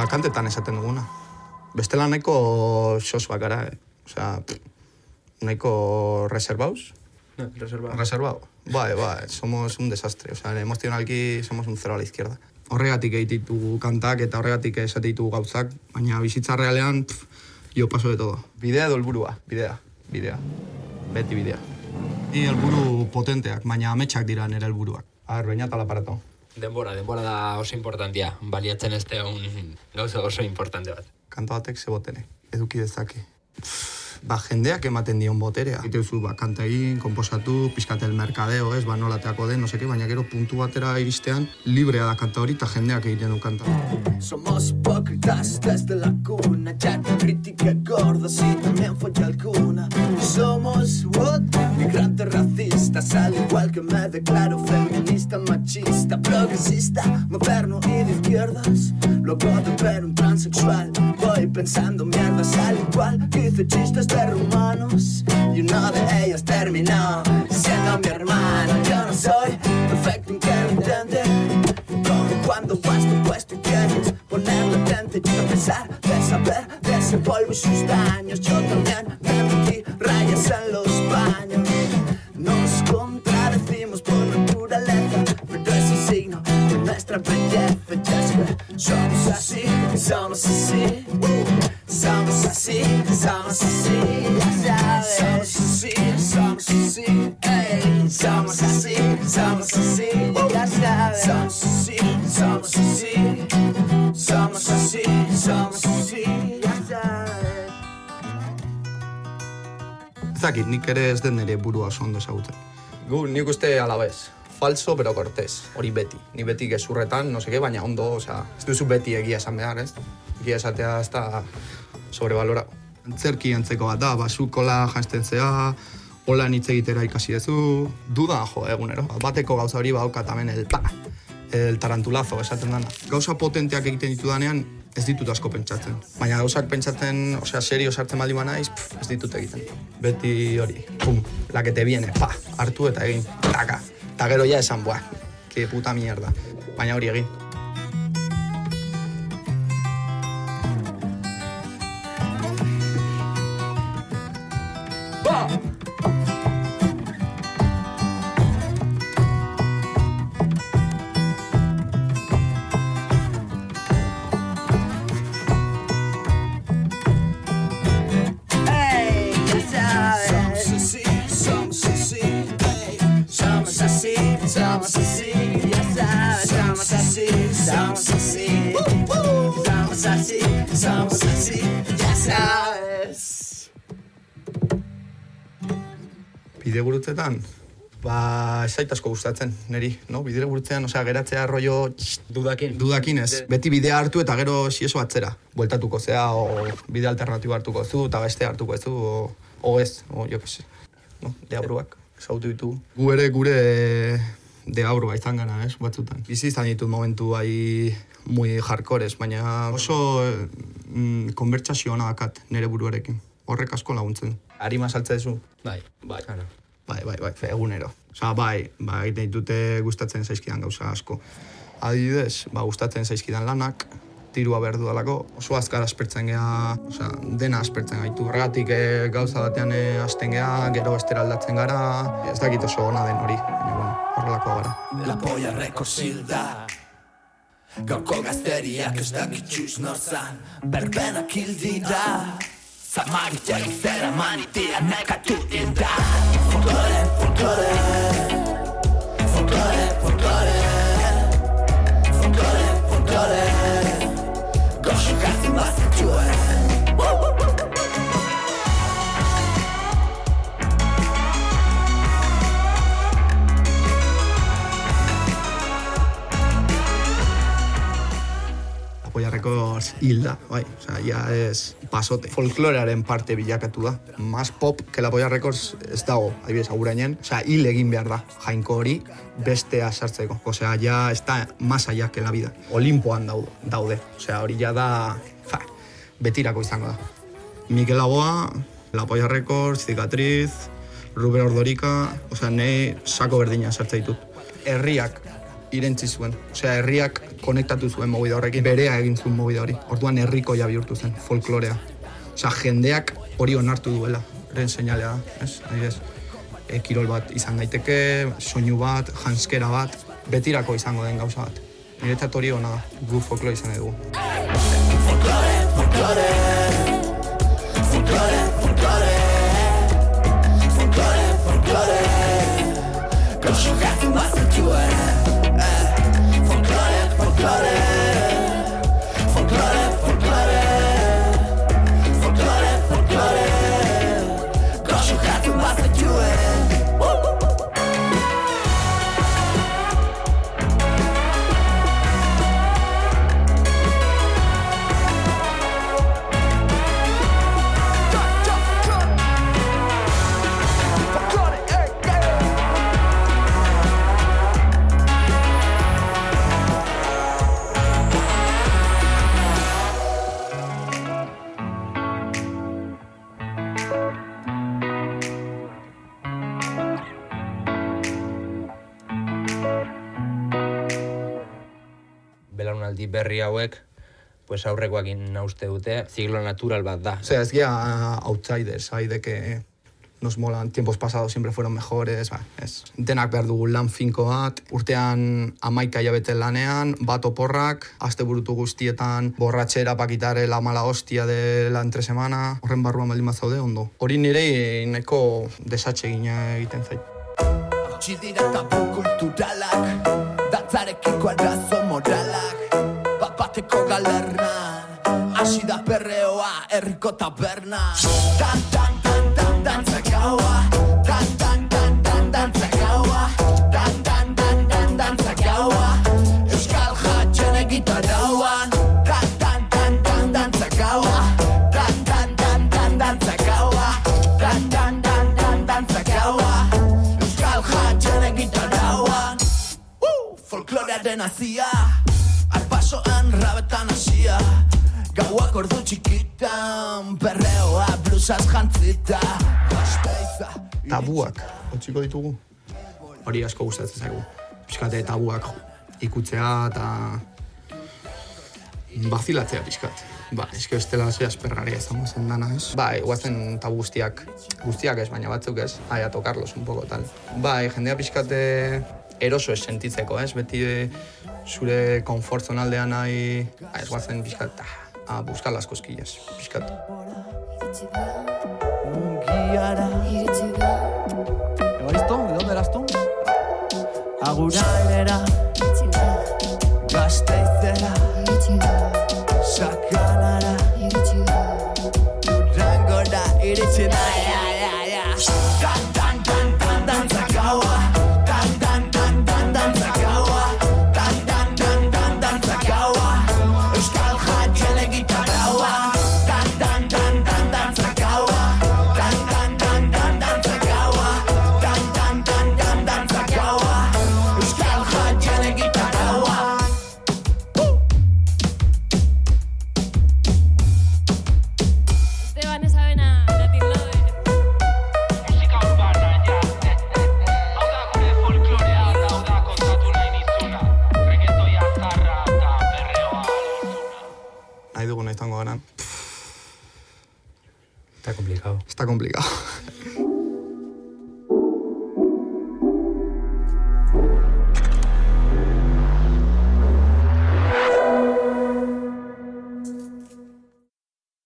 kantetan esaten duguna. Bestela nahiko sosuak gara, Osea, nahiko reservados. Reservado. Bai, somos un desastre. Osea, emozionalki somos un cero a la izquierda. Horregatik egititu kantak eta horregatik esateitu gauzak, baina bizitza realean, yo paso de todo. Bidea edo helburua, bidea. Beti bidea. Ni helburu potenteak, baina ametsak dira nire helburuak. Baina tal aparato. Denbora da oso importantia, baliatzen ez un gauza oso importante bat. Kanta batek ze botene, eduki dezake. Jendeak ematen dion boterea. Iteuzu, kanta egin, komposatu, pizkatel merkadeo, nolateako den, no seke, baina gero puntu batera iristean, librea da kanta hori eta jendeak egiten du kanta. Somos hipócritas desde la cuna, ya te critiqué gordo si también fue alguna. Somos migrantes racistas, al igual que me declaro feminista, machista, progresista, moderno y de izquierdas. Luego de ver un transexual, voy pensando mierdas al igual que hice chistes de rumanos. Y uno de ellos terminó siendo mi hermano. Yo no soy perfecto en que lo intente, como cuando vas tu puesto y quieres ponerle tente. Y a pesar de saber de ese polvo y sus daños, yo también me metí rayas en los baños. Nos contradecimos por naturaleza, pero es un signo de nuestra belleza. Somos así, somos así, somos así, somos así, ya sabes. Somos así, ey. Somos así, ya sabes. Somos así, somos así, ya sabes. Ezakit, nik ere ez den nire burua oso ondo ezagutzen. Nik uste alabez. Falso, pero cortés. Hori beti. Ni beti gezurretan, no seke, baina ondo, osea, ez duzu beti egia esan behar, ez? Egia esatea ez da sobrevalorado. Antzerki antzeko bat da, basukola janzten zea, hola hitz egitera ikasi duzu, duda egunero. Bateko gauza hori badaukat hemen el tarantulazo esaten dana. Gauza potenteak egiten ditudanean ez ditut asko pentsatzen. Baina gauzak pentsatzen, osea, serio sartzen baldin banaiz, ez ditut egiten. Beti hori, pum, la que te viene, hartu eta egin, taka. Eta gero ja esan, que puta mierda. Baina hori egin. Somos así, ya sabes. Bidegurutzetan, ez zait asko gustatzen, niri, no? Bidegurutzean, osea, geratzea rollo dudakin ez. Beti bidea hartu eta gero sieso atzera. Bueltatuko zea, o bide alternatibo hartuko zu, eta beste hartuko zu, o ez, o jo kese. No? Deabruak, zautu ditu. Gu ere gure deabrua izan gana, batzutan. Bizi izan ditut momentu bai muy hardcores, baina oso konbertsazio hona dakat nire buruarekin. Horrek asko laguntzen. Arima saltze duzu? Bai. Bai, egunero. Osa, egiten ditute gustatzen zaizkidan gauza asko. Adibidez, gustatzen zaizkidan lanak, tirua behar dudalako, oso azkar aspertzen geha, dena aspertzen gaitu. Horregatik gauza batean hasten geha, gero estera aldatzen gara, ez dakit oso ona den hori, baina horrelakoa gara. La polla rekorsilda, gaurko gazteriak ez dakitxuz norzan, berbenak hildira, zamagiteak zera manitia nekatu dinda. Folklore, goxo gazi mazituen. Polla Records hilda, bai, osea, ja ez pasote. Folklorearen parte bilakatu da. Más pop que la Polla Records ez dago, adibidez, agurainen. Osea, hil egin behar da, jainko hori bestea sartzeko. Osea, ja está más allá que la vida. Olimpoan daude. Osea, hori ja da, betirako izango da. Mikel Laboa, La Polla Records, Cicatriz, Ruben Ordorika, osea, nahi sako berdina sartza ditut. Herriak irentzi zuen. Osea, herriak konektatu zuen mobida horrekin, berea egin zuen mobida hori. Orduan herrikoia bihurtu zen, folklorea. Osea, jendeak hori onartu duela, eren seinalea da, ez? Kirol bat izan daiteke, soinu bat, janskera bat, betirako izango den gauza bat. Niretzat hori hona da, gu folklore izan dugu. Folklore, folklore, folklore, folklore, folklore, folklore, gauzo gatu bazatue. Folklore, folklore, folklore, folklore, folklore, folklore, gauzo gatu bazatue. Belaunaldi berri hauek, pues aurrekoakin nauste dute, ziklo natural bat da. Osea, ez gira outsiders, hay de que nos molan, tiempos pasados siempre fueron mejores, ez. Denak behar dugu lan finko bat, urtean 11 hilabete lanean, bat oporrak, asteburutu guztietan, borratxera pakitare la mala hostia de la entre semana, horren barruan baldin bat zaude, ondo. Hori nire nahiko desatxegina egiten zait. Txidira tabu kulturalak, dantzarekiko arazo moralak, bat-bateko galernan, hasi da perreoa herriko tabernan. Dan, dan, dan, dan, dantzagaua, dan, dan, dan, dan, dantzagaua, dan, dan, dan, dan, dantzagaua, euskal jatxene gitarauan, dan, dan, dan, dan, dantzagaua, dan, dan, dan, dan, dantzagaua, dan, dan, dan, dan, dantzagaua, jatxene gitarauan. Folklorearen azia, alpasoan rabetan hasia, gauak ordu txikitan, perreoa blusaz jantzita. Tabuak, utziko ditugu. Hori asko gustatzen zaigu. Pixkate tabuak ikutzea eta bazilatzea pixkat. Eske bestela ze aspergarria izango zen dana, ez? Guazen tabu guztiak ez, baina batzuk ez, a tocarlos un poco tal. Jendea pixkate eroso ez sentitzeko, ez? Beti zure konfort zonaldean nahi, ez guazen pixkat, a buscar las cosquillas, pixkat. Mungiara ¿Evaristo? ¿De dónde eras tú? Agurainera Gasteizera Sakanara Durangora iritsi da Dan, dan, dan, dan, dantzagaua Dan, dan, dan, dan, dantzagaua Dan, dan, dan, dan, dantzagaua Euskal jatxene gitaraua Dan, dan, dan, dan, dantzagaua Dan, dan, dan, dan, dantzagaua Dan, dan, dan, dan, dantzagaua Euskal jatxene gitaraua. Esteban Esabena, Latin Lover. Musika urbana, ja. Hau da gure folklorea, hau da kontatu nahi nizuna. Reggaetoia zarra eta perreoa lortuna. Nahi dugu nahi izango gara. Está complicado. Está complicado.